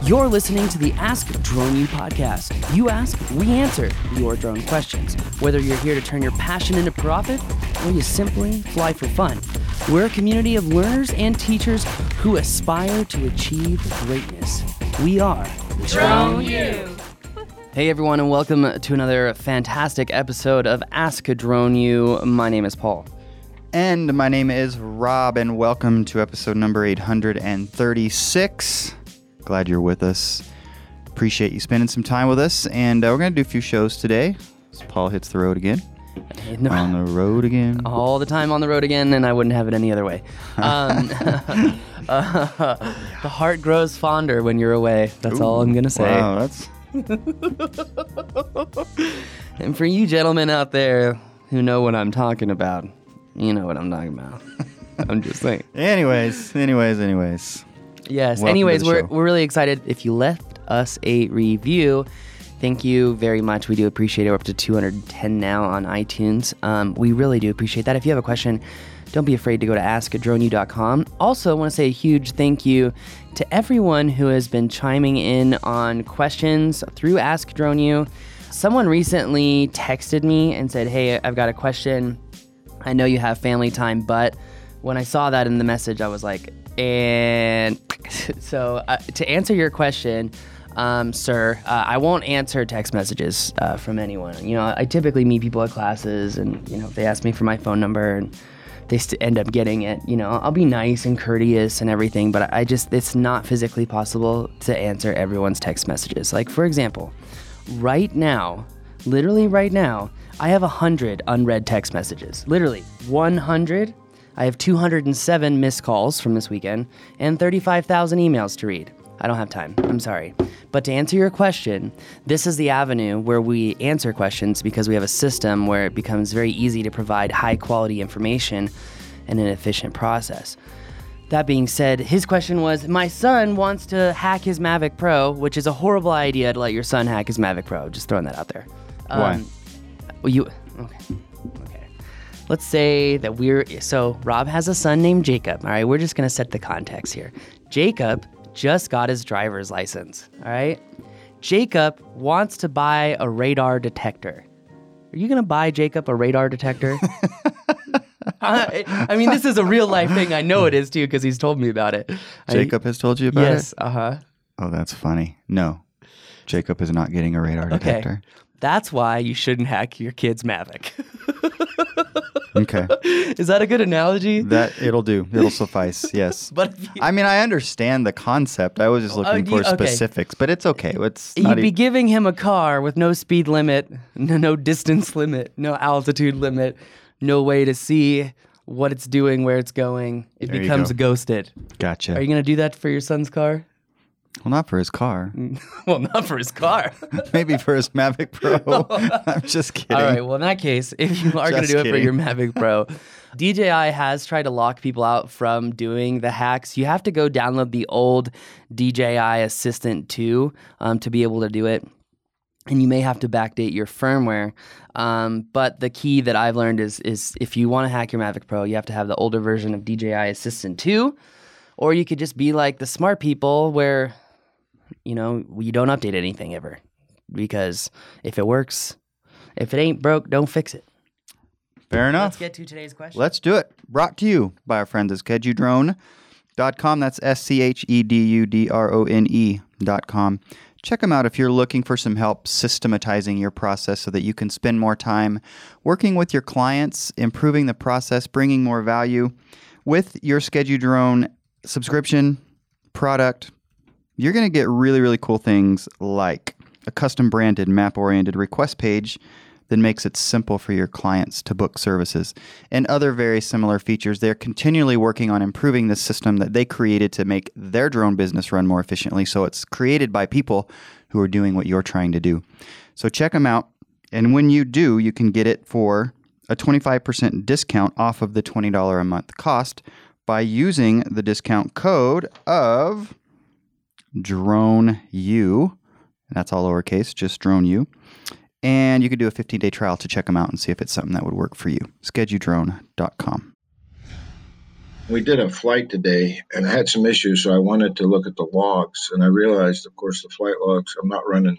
You're listening to the Ask Drone U podcast. You ask, we answer your drone questions. Whether you're here to turn your passion into profit or you simply fly for fun, we're a community of learners and teachers who aspire to achieve greatness. We are Drone U. Hey everyone, and welcome to another fantastic episode of Ask Drone U. My name is Paul. And my name is Rob, and welcome to episode number 836. Glad you're with us. Appreciate you spending some time with us. And we're going to do a few shows today. As Paul hits the road again. On the road again. All the time on the road again, and I wouldn't have it any other way. The heart grows fonder when you're away. That's all I'm going to say. Wow, that's... And for you gentlemen out there who know what I'm talking about, you know what I'm talking about. I'm just saying. Anyways. Yes. Welcome Anyways, to the show. we're really excited. If you left us a review, thank you very much. We do appreciate it. We're up to 210 now on iTunes. We really do appreciate that. If you have a question, don't be afraid to go to askdroneu.com. Also, I want to say a huge thank you to everyone who has been chiming in on questions through Ask Drone U. Someone recently texted me and said, hey, I've got a question. I know you have family time, but when I saw that in the message, I was like, and so to answer your question, sir, I won't answer text messages from anyone. You know, I typically meet people at classes and, you know, if they ask me for my phone number and they end up getting it, you know, I'll be nice and courteous and everything, but it's not physically possible to answer everyone's text messages. Like, for example, literally right now, I have 100 unread text messages. Literally 100. I have 207 missed calls from this weekend and 35,000 emails to read. I don't have time. I'm sorry. But to answer your question, this is the avenue where we answer questions because we have a system where it becomes very easy to provide high quality information in an efficient process. That being said, his question was, my son wants to hack his Mavic Pro, which is a horrible idea to let your son hack his Mavic Pro. Just throwing that out there. Why? Okay. Let's say that so Rob has a son named Jacob. All right, we're just going to set the context here. Jacob just got his driver's license. All right. Jacob wants to buy a radar detector. Are you going to buy Jacob a radar detector? I mean, this is a real life thing. I know it is too because he's told me about it. Jacob has told you about it? Yes. Uh-huh. Oh, that's funny. No. Jacob is not getting a radar detector. That's why you shouldn't hack your kid's Mavic. Okay. Is that a good analogy? It'll do. It'll suffice. Yes. But I mean, I understand the concept. I was just looking for specifics, but it's okay. You'd be giving him a car with no speed limit, no distance limit, no altitude limit, no way to see what it's doing, where it's going. It becomes ghosted. Gotcha. Are you going to do that for your son's car? Well, not for his car. Well, not for his car. Maybe for his Mavic Pro. I'm just kidding. All right. Well, in that case, if you are going to do it for your Mavic Pro, DJI has tried to lock people out from doing the hacks. You have to go download the old DJI Assistant 2 to be able to do it. And you may have to backdate your firmware. But the key that I've learned is if you want to hack your Mavic Pro, you have to have the older version of DJI Assistant 2. Or you could just be like the smart people where, you know, you don't update anything ever. Because if it works, if it ain't broke, don't fix it. Fair enough. Let's get to today's question. Let's do it. Brought to you by our friends at schedudrone.com. That's schedudrone.com. Check them out if you're looking for some help systematizing your process so that you can spend more time working with your clients, improving the process, bringing more value. With your Schedudrone subscription product, you're going to get really, really cool things like a custom branded map-oriented request page that makes it simple for your clients to book services and other very similar features. They're continually working on improving the system that they created to make their drone business run more efficiently. So it's created by people who are doing what you're trying to do. So check them out. And when you do, you can get it for a 25% discount off of the $20 a month cost by using the discount code of DroneU. And that's all lowercase, just DroneU. And you can do a 15-day trial to check them out and see if it's something that would work for you. Schedudrone.com. We did a flight today and I had some issues, so I wanted to look at the logs. And I realized, of course, the flight logs, I'm not running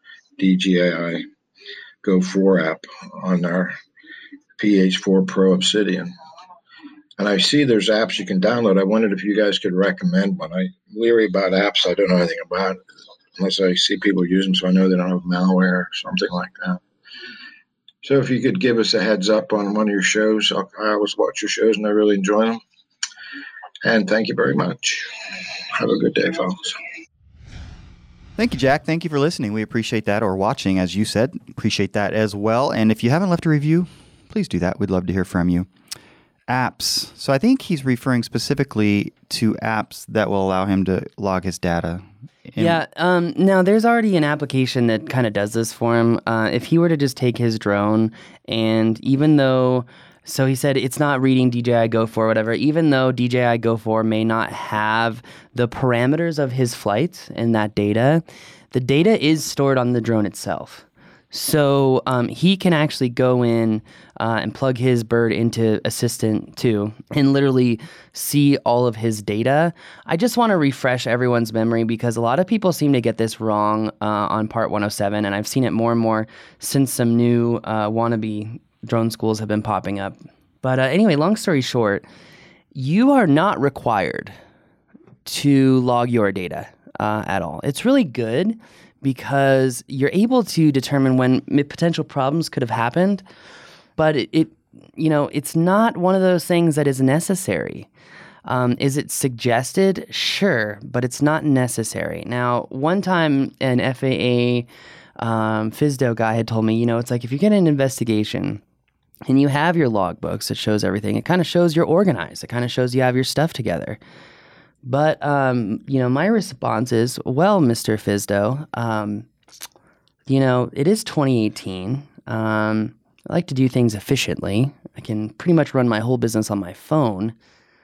DJI Go 4 app on our PH4 Pro Obsidian. And I see there's apps you can download. I wondered if you guys could recommend one. I'm leery about apps I don't know anything about, unless I see people use them so I know they don't have malware or something like that. So if you could give us a heads up on one of your shows, I always watch your shows and I really enjoy them. And thank you very much. Have a good day, folks. Thank you, Jack. Thank you for listening. We appreciate that, or watching, as you said. Appreciate that as well. And if you haven't left a review, please do that. We'd love to hear from you. Apps. So I think he's referring specifically to apps that will allow him to log his data. Now there's already an application that kind of does this for him. If he were to just take his drone, and even though, so he said it's not reading DJI Go 4 or whatever, even though DJI Go 4 may not have the parameters of his flights and that data, the data is stored on the drone itself. So he can actually go in and plug his bird into Assistant 2 and literally see all of his data. I just want to refresh everyone's memory because a lot of people seem to get this wrong on Part 107, and I've seen it more and more since some new wannabe drone schools have been popping up. But anyway, long story short, you are not required to log your data at all. It's really good because you're able to determine when potential problems could have happened, but it's not one of those things that is necessary. Is it suggested? Sure, but it's not necessary. Now, one time an FAA FSDO guy had told me, it's like if you get an investigation and you have your logbooks, it shows everything. It kind of shows you're organized. It kind of shows you have your stuff together. But, my response is, well, Mr. FSDO, it is 2018. I like to do things efficiently. I can pretty much run my whole business on my phone.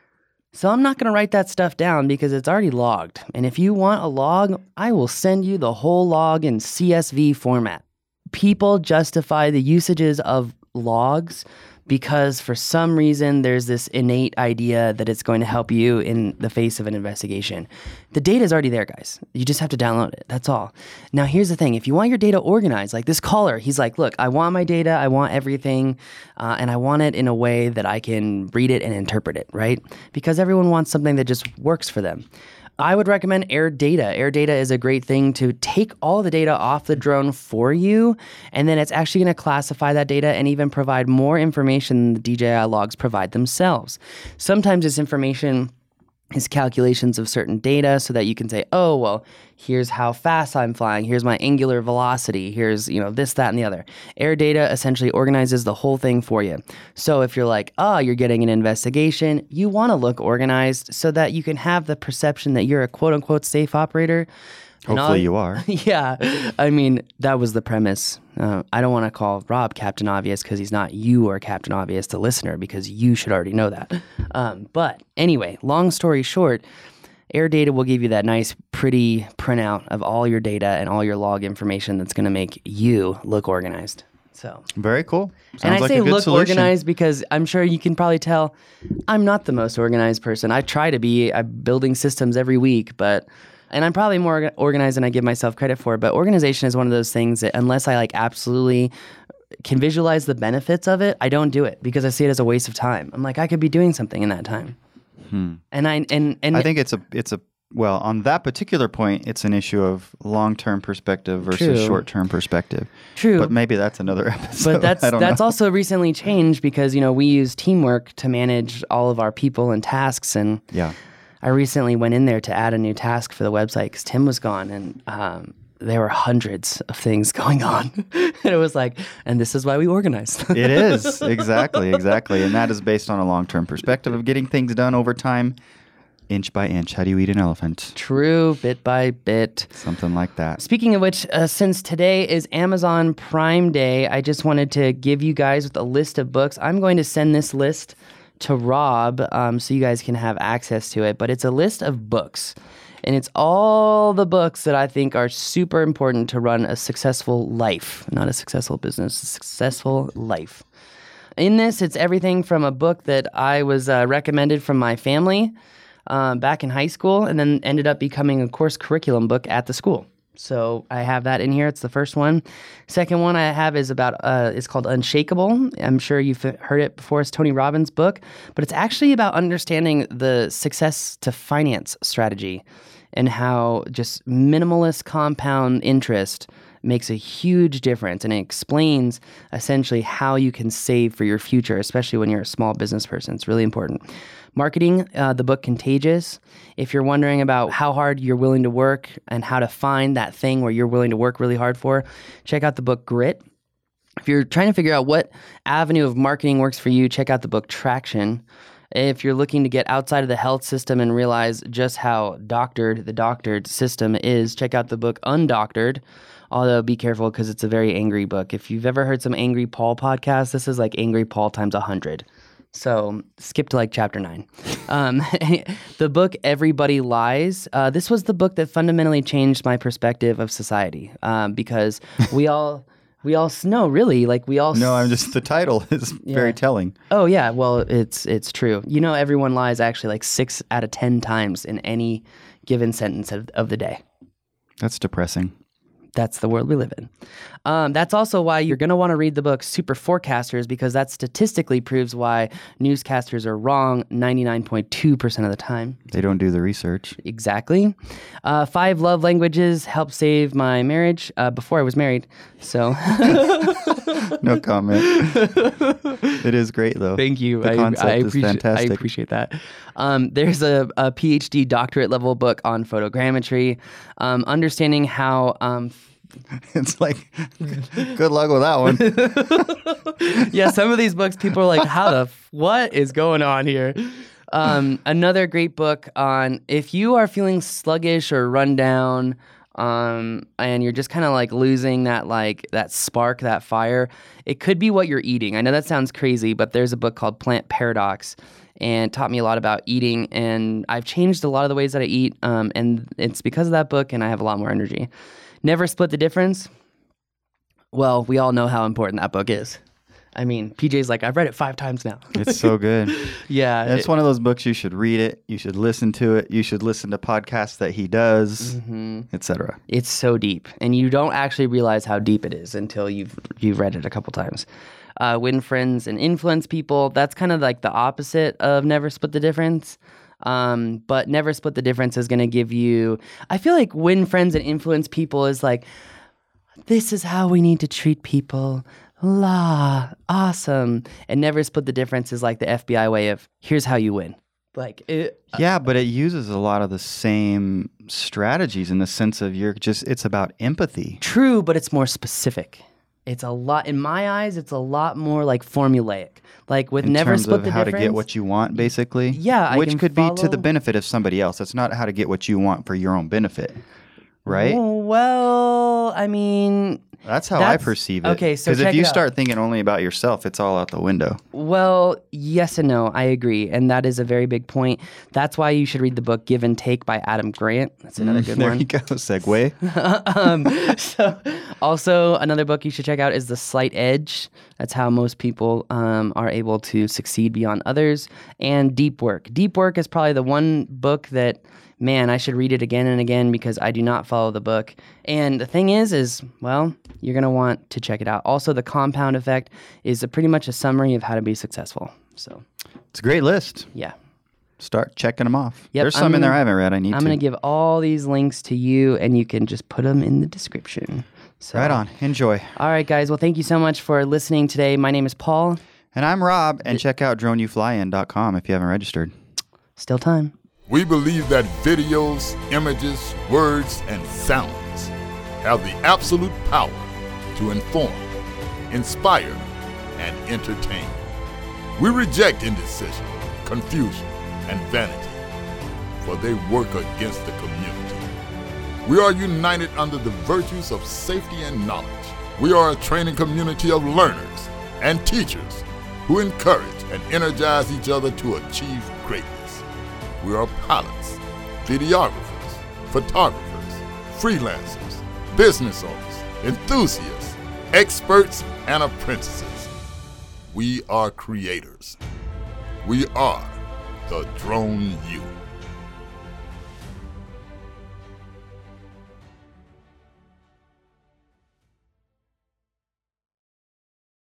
So I'm not going to write that stuff down because it's already logged. And if you want a log, I will send you the whole log in CSV format. People justify the usages of logs because for some reason there's this innate idea that it's going to help you in the face of an investigation. The data is already there, guys. You just have to download it. That's all. Now, here's the thing. If you want your data organized, like this caller, he's like, look, I want my data. I want everything. And I want it in a way that I can read it and interpret it, right? Because everyone wants something that just works for them. I would recommend AirData. AirData is a great thing to take all the data off the drone for you, and then it's actually going to classify that data and even provide more information than the DJI logs provide themselves. Sometimes this information is calculations of certain data so that you can say, oh, well, here's how fast I'm flying. Here's my angular velocity. Here's, this, that, and the other. AirData essentially organizes the whole thing for you. So if you're like, you're getting an investigation, you want to look organized so that you can have the perception that you're a quote unquote safe operator. Hopefully you are. Yeah. I mean, that was the premise. I don't want to call Rob Captain Obvious because he's not. You are Captain Obvious, the listener, because you should already know that. But anyway, long story short, AirData will give you that nice, pretty printout of all your data and all your log information that's going to make you look organized. So very cool. Sounds and I like say a good look solution. organized because I'm sure you can probably tell I'm not the most organized person. I try to be. I'm building systems every week, and I'm probably more organized than I give myself credit for, but organization is one of those things that unless I absolutely can visualize the benefits of it, I don't do it because I see it as a waste of time. I'm like, I could be doing something in that time. And I think it's a well, on that particular point, it's an issue of long-term perspective versus True. Short-term perspective. True. But maybe that's another episode. But I don't that's know. also recently changed because, we use Teamwork to manage all of our people and tasks. And Yeah. I recently went in there to add a new task for the website because Tim was gone and there were hundreds of things going on. And it was like, and this is why we organize. It is. Exactly. And that is based on a long-term perspective of getting things done over time, inch by inch. How do you eat an elephant? True, bit by bit. Something like that. Speaking of which, since today is Amazon Prime Day, I just wanted to give you guys with a list of books. I'm going to send this list to Rob so you guys can have access to it. But it's a list of books. And it's all the books that I think are super important to run a successful life. Not a successful business, a successful life. in this, it's everything from a book that I was recommended from my family back in high school, and then ended up becoming a course curriculum book at the school. So I have that in here. It's the first one. Second one I have is about, it's called Unshakable. I'm sure you've heard it before. It's Tony Robbins' book, but it's actually about understanding the success to finance strategy and how just minimalist compound interest makes a huge difference. And it explains essentially how you can save for your future, especially when you're a small business person. It's really important. Marketing, the book Contagious. If you're wondering about how hard you're willing to work and how to find that thing where you're willing to work really hard for, check out the book Grit. If you're trying to figure out what avenue of marketing works for you, check out the book Traction. If you're looking to get outside of the health system and realize just how doctored the doctored system is, check out the book Undoctored. Although be careful because it's a very angry book. If you've ever heard some Angry Paul podcasts, this is like Angry Paul times 100. So skip to like chapter 9. The book Everybody Lies. This was the book that fundamentally changed my perspective of society because we all know, really, like we all... No, I'm just, the title is very telling. Oh, yeah. Well, it's true. You know, everyone lies actually like 6 out of 10 times in any given sentence of the day. That's depressing. That's the world we live in. That's also why you're going to want to read the book Super Forecasters, because that statistically proves why newscasters are wrong 99.2% of the time. They don't do the research. Exactly. 5 Love Languages helped save my marriage before I was married. So no comment. It is great, though. Thank you. The concept is fantastic. I appreciate that. There's a PhD doctorate level book on photogrammetry, understanding how... It's like, good luck with that one. Yeah, some of these books, people are like, what is going on here? Another great book on if you are feeling sluggish or run down, and you're just kind of like losing that spark, that fire, it could be what you're eating. I know that sounds crazy, but there's a book called Plant Paradox, and taught me a lot about eating, and I've changed a lot of the ways that I eat, and it's because of that book, and I have a lot more energy. Never Split the Difference. Well, we all know how important that book is. I mean, PJ's like, I've read it 5 times now. It's so good. Yeah. It's one of those books you should read it. You should listen to it. You should listen to podcasts that he does, etc. It's so deep, and you don't actually realize how deep it is until you've read it a couple times. Win Friends and Influence People. That's kind of like the opposite of Never Split the Difference. But Never Split the Difference is going to give you, I feel like Win Friends and Influence People is like, this is how we need to treat people. La, awesome. And Never Split the Difference is like the FBI way of, here's how you win. Yeah, but it uses a lot of the same strategies in the sense of it's about empathy. True, but it's more specific. It's a lot, in my eyes, it's a lot more like formulaic. Like with Never Split the Difference. In terms of how to get what you want, basically? Yeah. Which could be to the benefit of somebody else. It's not how to get what you want for your own benefit, right? Well, I mean... That's how I perceive it. Okay, so because if you start thinking only about yourself, it's all out the window. Well, yes and no. I agree, and that is a very big point. That's why you should read the book Give and Take by Adam Grant. That's another good one. There you go. Segue. So, also another book you should check out is The Slight Edge. That's how most people are able to succeed beyond others. And Deep Work. Deep Work is probably the one book that, man, I should read it again and again because I do not follow the book. And the thing is, well, you're going to want to check it out. Also, The Compound Effect is pretty much a summary of how to be successful. So it's a great list. Yeah. Start checking them off. Yep, There's some in there I haven't read. I'm going to give all these links to you, and you can just put them in the description. So, right on. Enjoy. All right, guys. Well, thank you so much for listening today. My name is Paul. And I'm Rob. And check out droneyouflyin.com if you haven't registered. Still time. We believe that videos, images, words, and sounds have the absolute power to inform, inspire, and entertain. We reject indecision, confusion, and vanity, for they work against the community. We are united under the virtues of safety and knowledge. We are a training community of learners and teachers who encourage and energize each other to achieve greatness. We are pilots, videographers, photographers, freelancers, business owners, enthusiasts, experts, and apprentices. we are creators. We are the Drone U.